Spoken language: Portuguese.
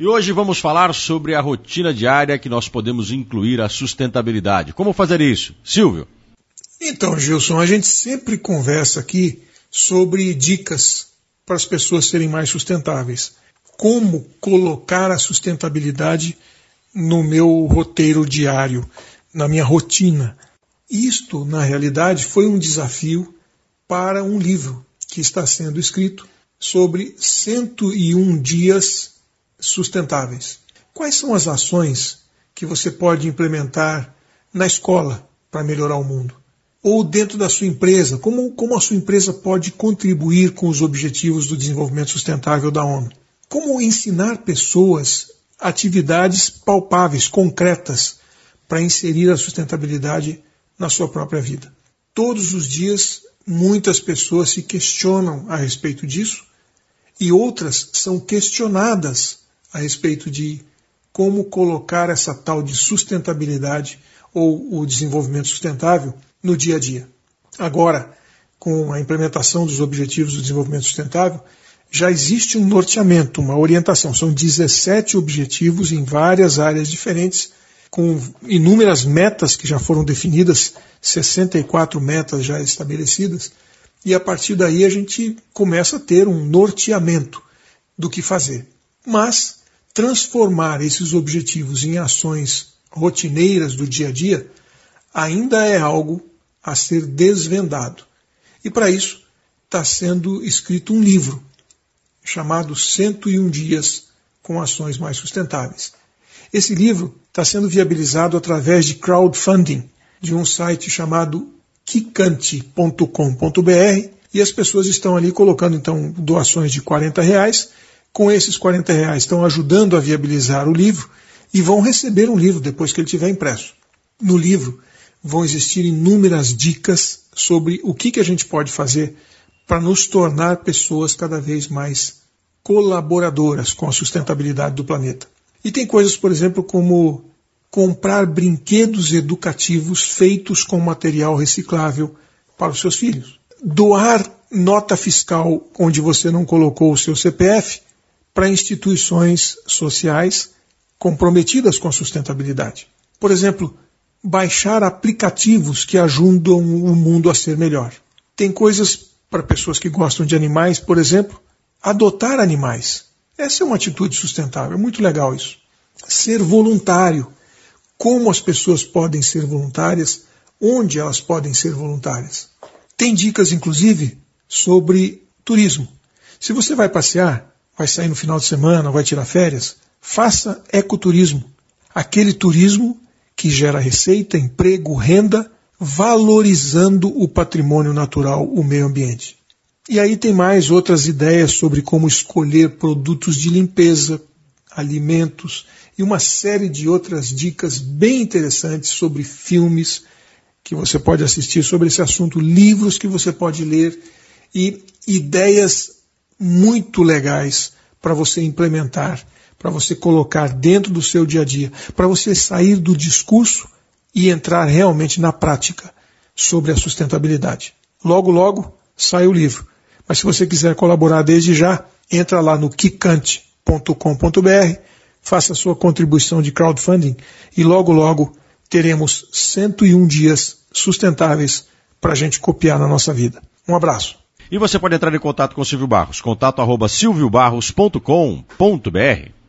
E hoje vamos falar sobre a rotina diária que nós podemos incluir a sustentabilidade. Como fazer isso? Silvio? Então, Gilson, a gente sempre conversa aqui sobre dicas para as pessoas serem mais sustentáveis. Como colocar a sustentabilidade no meu roteiro diário, na minha rotina. Isto, na realidade, foi um desafio para um livro que está sendo escrito sobre 101 dias sustentáveis. Quais são as ações que você pode implementar na escola para melhorar o mundo? Ou dentro da sua empresa, como a sua empresa pode contribuir com os objetivos do desenvolvimento sustentável da ONU? Como ensinar pessoas atividades palpáveis, concretas, para inserir a sustentabilidade na sua própria vida? Todos os dias, muitas pessoas se questionam a respeito disso e outras são questionadas a respeito de como colocar essa tal de sustentabilidade ou o desenvolvimento sustentável no dia a dia. Agora, com a implementação dos Objetivos do Desenvolvimento Sustentável, já existe um norteamento, uma orientação. São 17 objetivos em várias áreas diferentes, com inúmeras metas que já foram definidas, 64 metas já estabelecidas, e a partir daí a gente começa a ter um norteamento do que fazer. Mas transformar esses objetivos em ações rotineiras do dia a dia ainda é algo a ser desvendado. E para isso está sendo escrito um livro chamado 101 Dias com Ações Mais Sustentáveis. Esse livro está sendo viabilizado através de crowdfunding de um site chamado kikante.com.br e as pessoas estão ali colocando então doações de R$40. Com esses R$40 estão ajudando a viabilizar o livro e vão receber um livro depois que ele estiver impresso. No livro vão existir inúmeras dicas sobre o que a gente pode fazer para nos tornar pessoas cada vez mais colaboradoras com a sustentabilidade do planeta. E tem coisas, por exemplo, como comprar brinquedos educativos feitos com material reciclável para os seus filhos. Doar nota fiscal onde você não colocou o seu CPF para instituições sociais comprometidas com a sustentabilidade. Por exemplo, baixar aplicativos que ajudam o mundo a ser melhor. Tem coisas para pessoas que gostam de animais, por exemplo, adotar animais. Essa é uma atitude sustentável, é muito legal isso. Ser voluntário. Como as pessoas podem ser voluntárias, onde elas podem ser voluntárias. Tem dicas, inclusive, sobre turismo. Se você vai passear, vai sair no final de semana, vai tirar férias, faça ecoturismo. Aquele turismo que gera receita, emprego, renda, valorizando o patrimônio natural, o meio ambiente. E aí tem mais outras ideias sobre como escolher produtos de limpeza, alimentos e uma série de outras dicas bem interessantes sobre filmes que você pode assistir sobre esse assunto, livros que você pode ler e ideias muito legais para você implementar, para você colocar dentro do seu dia a dia, para você sair do discurso e entrar realmente na prática sobre a sustentabilidade. Logo, logo, sai o livro. Mas se você quiser colaborar desde já, entra lá no kikante.com.br, faça a sua contribuição de crowdfunding e logo, logo teremos 101 dias sustentáveis para a gente copiar na nossa vida. Um abraço. E você pode entrar em contato com o Silvio Barros, contato@silviobarros.com.br.